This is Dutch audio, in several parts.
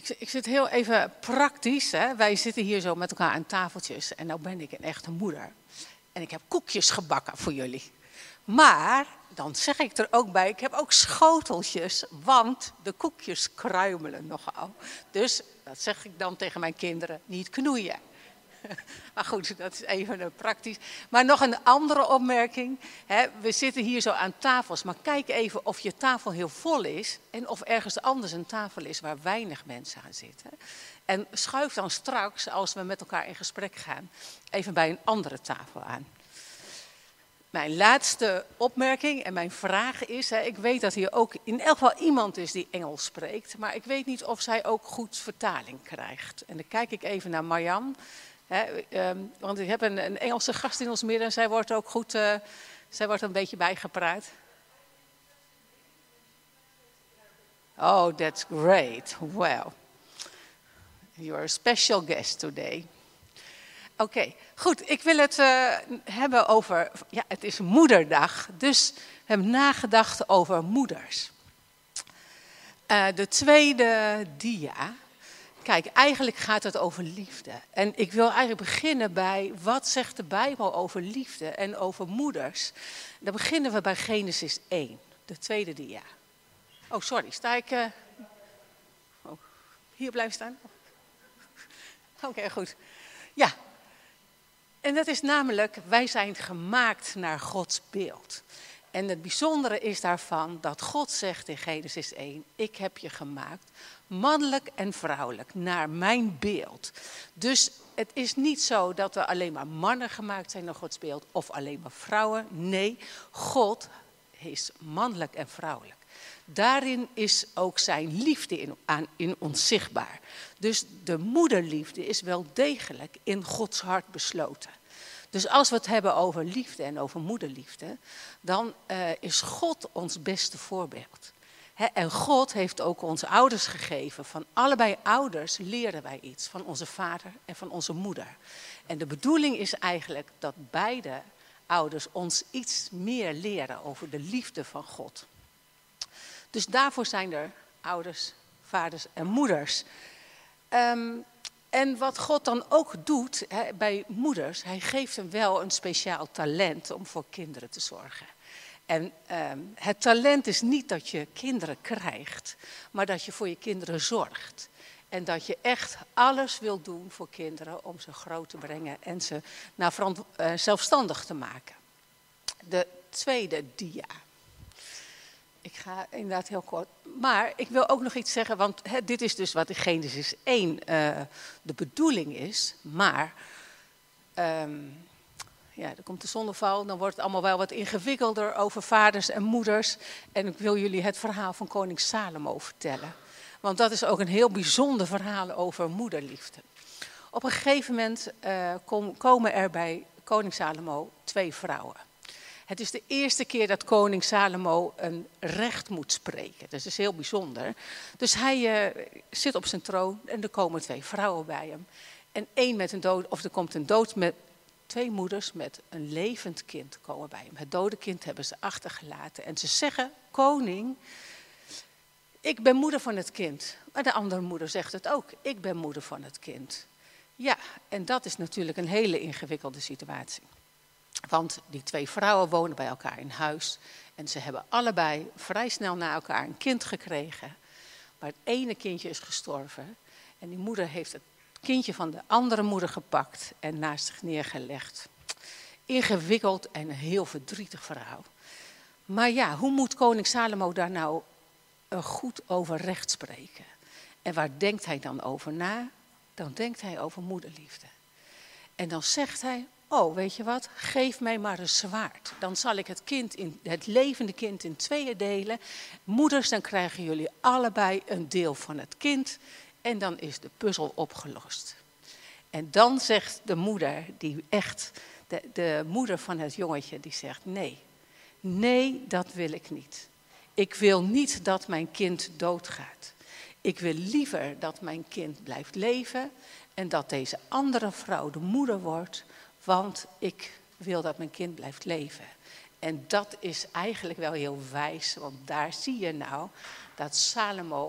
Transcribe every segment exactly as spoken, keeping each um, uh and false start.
Ik, ik zit heel even praktisch. Hè. Wij zitten hier zo met elkaar aan tafeltjes. En nou ben ik een echte moeder. En ik heb koekjes gebakken voor jullie. Maar, dan zeg ik er ook bij, ik heb ook schoteltjes. Want de koekjes kruimelen nogal. Dus, dat zeg ik dan tegen mijn kinderen, niet knoeien. Maar goed, dat is even een praktisch. Maar nog een andere opmerking. Hè, we zitten hier zo aan tafels, maar kijk even of je tafel heel vol is en of ergens anders een tafel is waar weinig mensen aan zitten. En schuif dan straks, als we met elkaar in gesprek gaan, even bij een andere tafel aan. Mijn laatste opmerking en mijn vraag is, hè, ik weet dat hier ook in elk geval iemand is die Engels spreekt, maar ik weet niet of zij ook goed vertaling krijgt. En dan kijk ik even naar Marjan. He, um, want ik heb een, een Engelse gast in ons midden en zij wordt ook goed, uh, zij wordt een beetje bijgepraat. Oh, that's great. Well, you're a special guest today. Oké, okay, goed. Ik wil het uh, hebben over, ja, het is Moederdag, dus we hebben nagedacht over moeders. Uh, de tweede dia. Kijk, eigenlijk gaat het over liefde. En ik wil eigenlijk beginnen bij, wat zegt de Bijbel over liefde en over moeders? Dan beginnen we bij Genesis één, de tweede dia. Oh, sorry, sta ik... Uh... Oh, hier blijven staan? Oké, okay, goed. Ja, en dat is namelijk, wij zijn gemaakt naar Gods beeld. En het bijzondere is daarvan dat God zegt in Genesis één, ik heb je gemaakt, mannelijk en vrouwelijk, naar mijn beeld. Dus het is niet zo dat we alleen maar mannen gemaakt zijn naar Gods beeld of alleen maar vrouwen. Nee, God is mannelijk en vrouwelijk. Daarin is ook zijn liefde in, aan, in ons zichtbaar. Dus de moederliefde is wel degelijk in Gods hart besloten. Dus als we het hebben over liefde en over moederliefde, dan uh, is God ons beste voorbeeld. He, en God heeft ook onze ouders gegeven. Van allebei ouders leren wij iets. Van onze vader en van onze moeder. En de bedoeling is eigenlijk dat beide ouders ons iets meer leren over de liefde van God. Dus daarvoor zijn er ouders, vaders en moeders. Um, en wat God dan ook doet he, bij moeders, hij geeft hem wel een speciaal talent om voor kinderen te zorgen. En um, het talent is niet dat je kinderen krijgt, maar dat je voor je kinderen zorgt. En dat je echt alles wil doen voor kinderen om ze groot te brengen en ze nou, verant- uh, zelfstandig te maken. De tweede dia. Ik ga inderdaad heel kort. Maar ik wil ook nog iets zeggen, want hè, dit is dus wat in Genesis één uh, de bedoeling is. Maar, um, ja, er komt de zondeval, dan wordt het allemaal wel wat ingewikkelder over vaders en moeders. En ik wil jullie het verhaal van koning Salomo vertellen. Want dat is ook een heel bijzonder verhaal over moederliefde. Op een gegeven moment uh, kom, komen er bij koning Salomo twee vrouwen. Het is de eerste keer dat koning Salomo een recht moet spreken. Dat is heel bijzonder. Dus hij uh, zit op zijn troon en er komen twee vrouwen bij hem. En één met een dood, of er komt een dood met twee moeders met een levend kind komen bij hem. Het dode kind hebben ze achtergelaten. En ze zeggen, koning, ik ben moeder van het kind. Maar de andere moeder zegt het ook, ik ben moeder van het kind. Ja, en dat is natuurlijk een hele ingewikkelde situatie. Want die twee vrouwen wonen bij elkaar in huis. En ze hebben allebei vrij snel na elkaar een kind gekregen. Maar het ene kindje is gestorven. En die moeder heeft het kindje van de andere moeder gepakt en naast zich neergelegd. Ingewikkeld en een heel verdrietig verhaal. Maar ja, hoe moet koning Salomo daar nou goed over recht spreken? En waar denkt hij dan over na? Dan denkt hij over moederliefde. En dan zegt hij, oh, weet je wat, geef mij maar een zwaard. Dan zal ik het, kind in, het levende kind in tweeën delen. Moeders, dan krijgen jullie allebei een deel van het kind. En dan is de puzzel opgelost. En dan zegt de moeder, die echt, de, de moeder van het jongetje, die zegt nee. Nee, dat wil ik niet. Ik wil niet dat mijn kind doodgaat. Ik wil liever dat mijn kind blijft leven en dat deze andere vrouw de moeder wordt, want ik wil dat mijn kind blijft leven. En dat is eigenlijk wel heel wijs, want daar zie je nou dat Salomo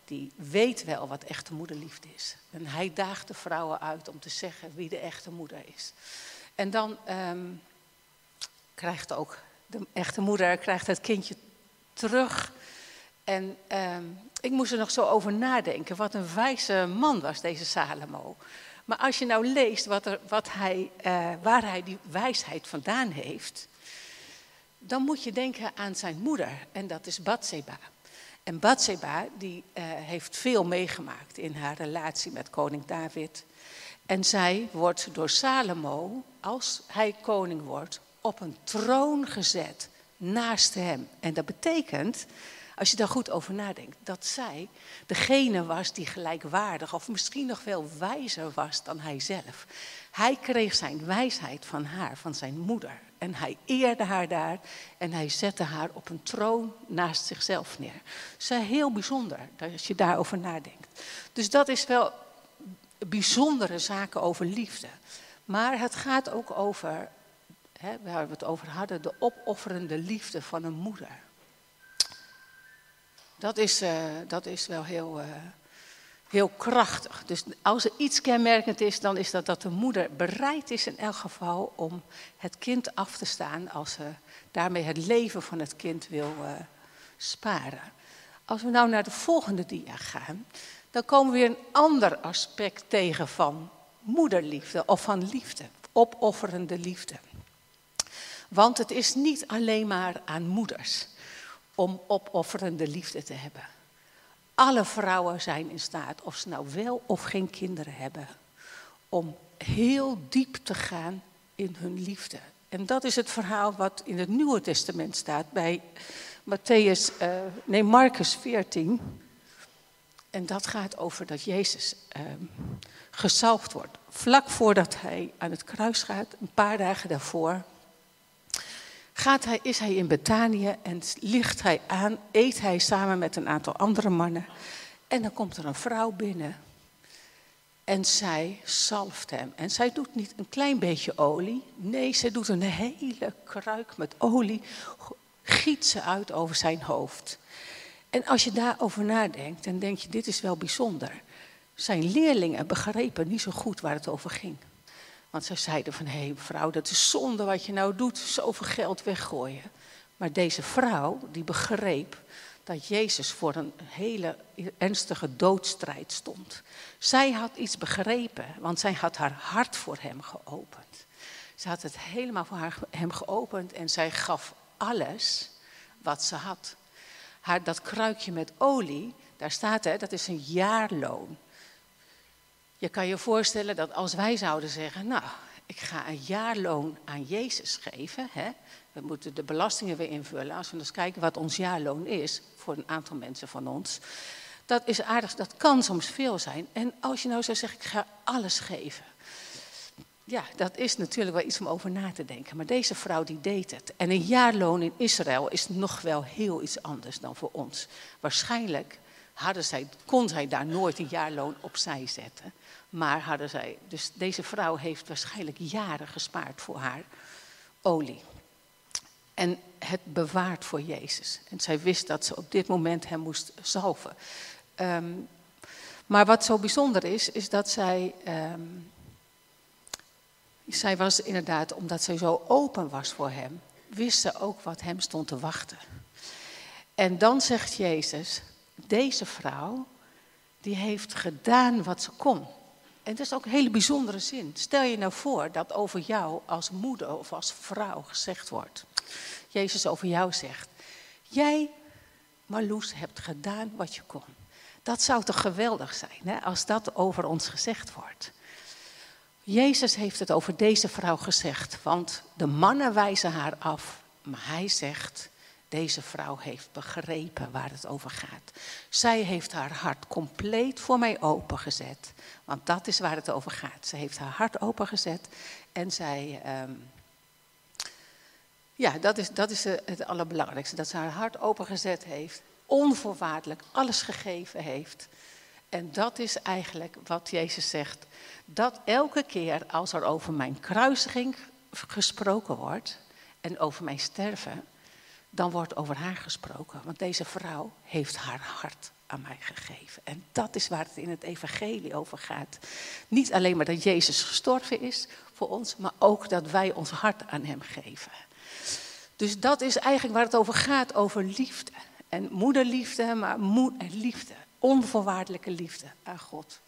die weet wel wat echte moederliefde is. En hij daagt de vrouwen uit om te zeggen wie de echte moeder is. En dan um, krijgt ook de echte moeder krijgt het kindje terug. En um, ik moest er nog zo over nadenken. Wat een wijze man was deze Salomo. Maar als je nou leest wat er, wat hij, uh, waar hij die wijsheid vandaan heeft, dan moet je denken aan zijn moeder. En dat is Batseba. En Batseba die uh, heeft veel meegemaakt in haar relatie met koning David. En zij wordt door Salomo, als hij koning wordt, op een troon gezet naast hem. En dat betekent, als je daar goed over nadenkt, dat zij degene was die gelijkwaardig of misschien nog wel wijzer was dan hij zelf. Hij kreeg zijn wijsheid van haar, van zijn moeder. En hij eerde haar daar en hij zette haar op een troon naast zichzelf neer. Dat is heel bijzonder als je daarover nadenkt. Dus dat is wel bijzondere zaken over liefde. Maar het gaat ook over, hè, waar we het over hadden, de opofferende liefde van een moeder. Dat is, uh, dat is wel heel, uh, heel krachtig. Dus als er iets kenmerkend is, dan is dat dat de moeder bereid is in elk geval om het kind af te staan als ze daarmee het leven van het kind wil uh, sparen. Als we nou naar de volgende dia gaan, dan komen we weer een ander aspect tegen van moederliefde of van liefde, opofferende liefde. Want het is niet alleen maar aan moeders om opofferende liefde te hebben. Alle vrouwen zijn in staat, of ze nou wel of geen kinderen hebben, om heel diep te gaan in hun liefde. En dat is het verhaal wat in het Nieuwe Testament staat bij Matthäus, uh, nee, Marcus veertien. En dat gaat over dat Jezus uh, gezalfd wordt. Vlak voordat hij aan het kruis gaat, een paar dagen daarvoor, Gaat hij, is hij in Betanië en ligt hij aan, eet hij samen met een aantal andere mannen. En dan komt er een vrouw binnen en zij zalft hem. En zij doet niet een klein beetje olie, nee, zij doet een hele kruik met olie, giet ze uit over zijn hoofd. En als je daarover nadenkt, dan denk je, dit is wel bijzonder. Zijn leerlingen begrepen niet zo goed waar het over ging. Want zij zeiden van, hé hey, vrouw, dat is zonde wat je nou doet, zoveel geld weggooien. Maar deze vrouw, die begreep dat Jezus voor een hele ernstige doodstrijd stond. Zij had iets begrepen, want zij had haar hart voor hem geopend. Ze had het helemaal voor haar, hem geopend en zij gaf alles wat ze had. Haar, dat kruikje met olie, daar staat hè, dat is een jaarloon. Je kan je voorstellen dat als wij zouden zeggen, nou, ik ga een jaarloon aan Jezus geven. Hè? We moeten de belastingen weer invullen. Als we eens kijken wat ons jaarloon is, voor een aantal mensen van ons. Dat is aardig, dat kan soms veel zijn. En als je nou zou zeggen, ik ga alles geven. Ja, dat is natuurlijk wel iets om over na te denken. Maar deze vrouw die deed het. En een jaarloon in Israël is nog wel heel iets anders dan voor ons. Waarschijnlijk hadden zij, kon zij daar nooit een jaarloon opzij zetten. Maar hadden zij, dus deze vrouw heeft waarschijnlijk jaren gespaard voor haar olie. En het bewaard voor Jezus. En zij wist dat ze op dit moment hem moest zalven. Um, maar wat zo bijzonder is, is dat zij... Um, zij was inderdaad, omdat zij zo open was voor hem, wist ze ook wat hem stond te wachten. En dan zegt Jezus, deze vrouw, die heeft gedaan wat ze kon. En dat is ook een hele bijzondere zin. Stel je nou voor dat over jou als moeder of als vrouw gezegd wordt. Jezus over jou zegt, jij, Marloes, hebt gedaan wat je kon. Dat zou toch geweldig zijn, hè, als dat over ons gezegd wordt. Jezus heeft het over deze vrouw gezegd, want de mannen wijzen haar af. Maar hij zegt, deze vrouw heeft begrepen waar het over gaat. Zij heeft haar hart compleet voor mij opengezet. Want dat is waar het over gaat. Ze heeft haar hart opengezet en zij... Um, ja, dat is, dat is het allerbelangrijkste. Dat ze haar hart opengezet heeft, onvoorwaardelijk alles gegeven heeft. En dat is eigenlijk wat Jezus zegt. Dat elke keer als er over mijn kruisiging gesproken wordt en over mijn sterven, dan wordt over haar gesproken. Want deze vrouw heeft haar hart aan mij gegeven. En dat is waar het in het evangelie over gaat. Niet alleen maar dat Jezus gestorven is voor ons, maar ook dat wij ons hart aan hem geven. Dus dat is eigenlijk waar het over gaat, over liefde. En moederliefde, maar moed en liefde. Onvoorwaardelijke liefde aan God.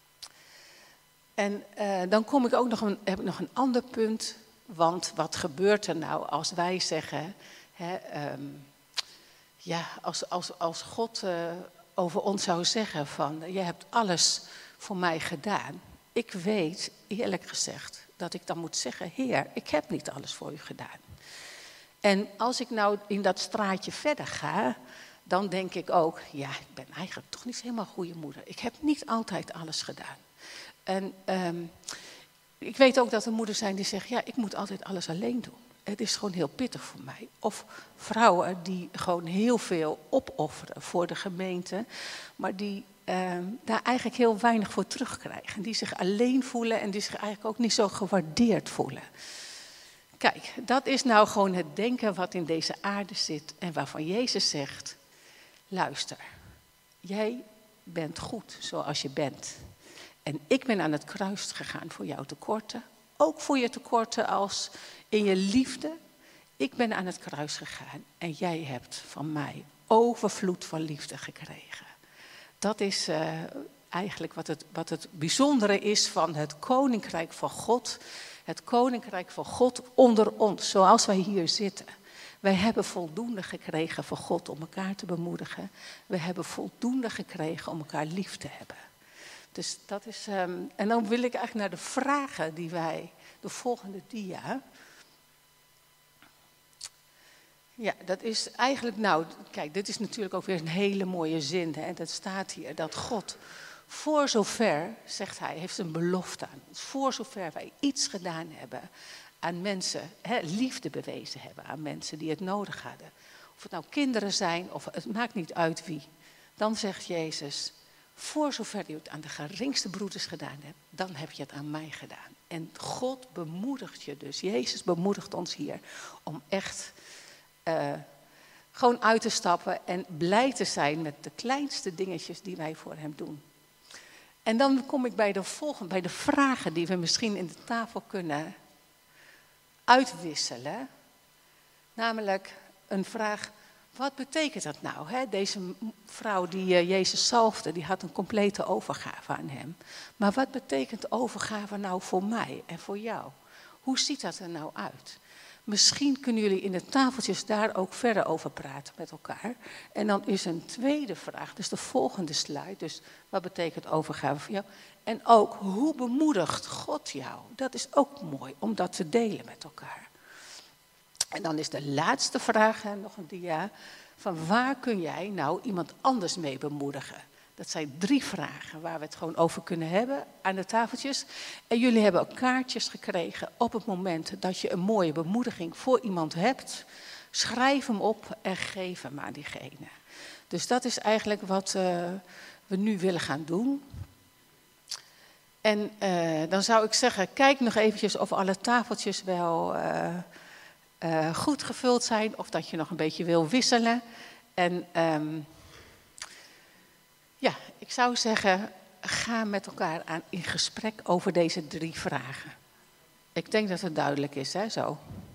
En uh, dan kom ik ook nog een, heb ik nog een ander punt. Want wat gebeurt er nou als wij zeggen... Hè, um, ja, als, als, als God uh, over ons zou zeggen van... je hebt alles voor mij gedaan. Ik weet, eerlijk gezegd, dat ik dan moet zeggen... Heer, ik heb niet alles voor u gedaan. En als ik nou in dat straatje verder ga... dan denk ik ook, ja, ik ben eigenlijk toch niet helemaal een goede moeder. Ik heb niet altijd alles gedaan. En um, ik weet ook dat er moeders zijn die zeggen... ja, ik moet altijd alles alleen doen. Het is gewoon heel pittig voor mij. Of vrouwen die gewoon heel veel opofferen voor de gemeente... maar die um, daar eigenlijk heel weinig voor terugkrijgen. Die zich alleen voelen en die zich eigenlijk ook niet zo gewaardeerd voelen. Kijk, dat is nou gewoon het denken wat in deze aarde zit... en waarvan Jezus zegt... luister, jij bent goed zoals je bent... En ik ben aan het kruis gegaan voor jouw tekorten. Ook voor je tekorten als in je liefde. Ik ben aan het kruis gegaan. En jij hebt van mij overvloed van liefde gekregen. Dat is uh, eigenlijk wat het, wat het bijzondere is van het koninkrijk van God. Het koninkrijk van God onder ons, zoals wij hier zitten. Wij hebben voldoende gekregen van God om elkaar te bemoedigen. We hebben voldoende gekregen om elkaar lief te hebben. Dus dat is, um, en dan wil ik eigenlijk naar de vragen die wij, de volgende dia. Ja, dat is eigenlijk, nou, kijk, dit is natuurlijk ook weer een hele mooie zin. Hè? Dat staat hier, dat God, voor zover, zegt hij, heeft een belofte aan ons. Voor zover wij iets gedaan hebben aan mensen, hè, liefde bewezen hebben aan mensen die het nodig hadden. Of het nou kinderen zijn, of het maakt niet uit wie. Dan zegt Jezus... voor zover je het aan de geringste broeders gedaan hebt, dan heb je het aan mij gedaan. En God bemoedigt je dus. Jezus bemoedigt ons hier om echt uh, gewoon uit te stappen en blij te zijn met de kleinste dingetjes die wij voor hem doen. En dan kom ik bij de volgende, bij de vragen die we misschien in de tafel kunnen uitwisselen. Namelijk een vraag... wat betekent dat nou? Hè? Deze vrouw die uh, Jezus zalfde, die had een complete overgave aan hem. Maar wat betekent overgave nou voor mij en voor jou? Hoe ziet dat er nou uit? Misschien kunnen jullie in de tafeltjes daar ook verder over praten met elkaar. En dan is een tweede vraag, dus de volgende slide. Dus wat betekent overgave voor jou? En ook, hoe bemoedigt God jou? Dat is ook mooi om dat te delen met elkaar. En dan is de laatste vraag, hè, nog een dia, van waar kun jij nou iemand anders mee bemoedigen? Dat zijn drie vragen waar we het gewoon over kunnen hebben aan de tafeltjes. En jullie hebben ook kaartjes gekregen op het moment dat je een mooie bemoediging voor iemand hebt. Schrijf hem op en geef hem aan diegene. Dus dat is eigenlijk wat uh, we nu willen gaan doen. En uh, dan zou ik zeggen, kijk nog eventjes of alle tafeltjes wel... Uh, Uh, goed gevuld zijn of dat je nog een beetje wil wisselen. En um, ja, ik zou zeggen, ga met elkaar aan in gesprek over deze drie vragen. Ik denk dat het duidelijk is, hè, zo.